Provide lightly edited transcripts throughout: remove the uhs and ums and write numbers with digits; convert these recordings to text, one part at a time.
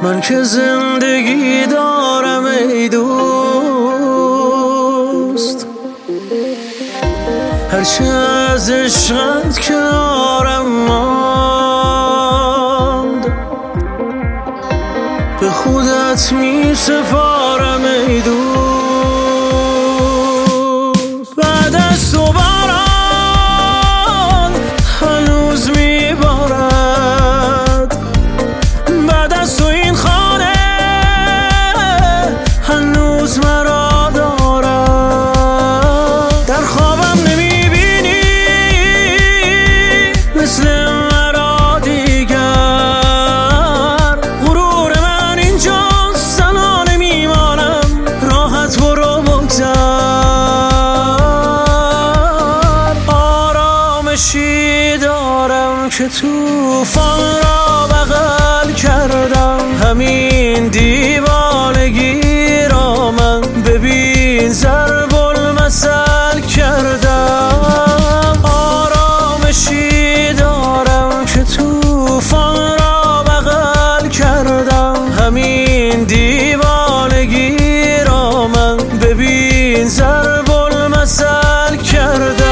من که زندگی دارم ای دوست، هرچه از عشقت کنارم ماند به خودت می سپارم ای دوست. بعد از تو باران هنوز می بارد، بعد از تو این خانه هنوز مرا دارد. در خوابم نمی بینی مثل مرا دیگر، غرور من اینجاست تنها نمیمانم، راحت برو بگذر. آرامشی دارم که طوفان را بغل کردم، همین دیوانگی را من ببین ضرب المثل کردم. آرامشی دارم که طوفان را بغل کردم، همین دیوانگی را من ببین ضرب المثل کردم.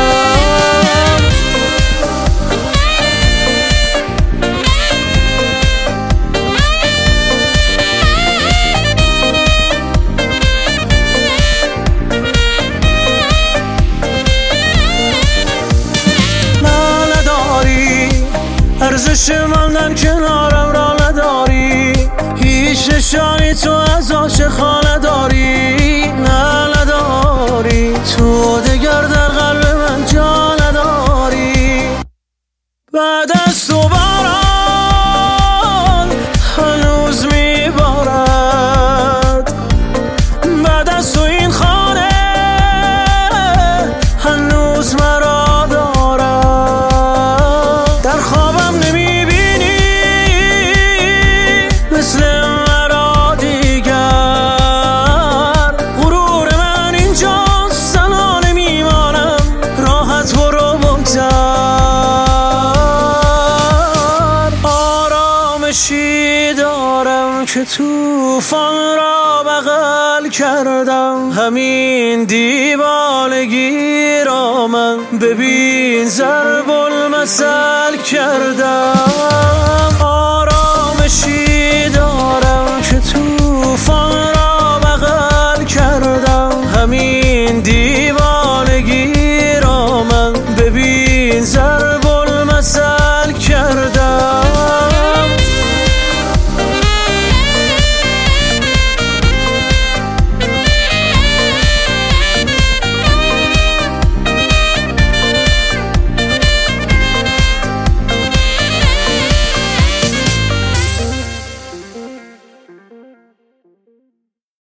ارزش ماندن کنارم را نداری، هیچ نشانی تو از عاشقان نداری، نه نداری، تو دگر در قلب من جا نداری. بعد از تو باران هنوز می بارد، بعد از تو این خانه هنوز مرا دارد. در خوابم نمی بینی مثل مرا دیگر، غرور من اینجاست تنها نمیمانم، راحت برو بگذر. آرامشی دارم که طوفان را بغل کردم، همین دیوانگی را من ببین ضرب المثل کردم. آرامشی دارم که طوفان را بغل کردم، همین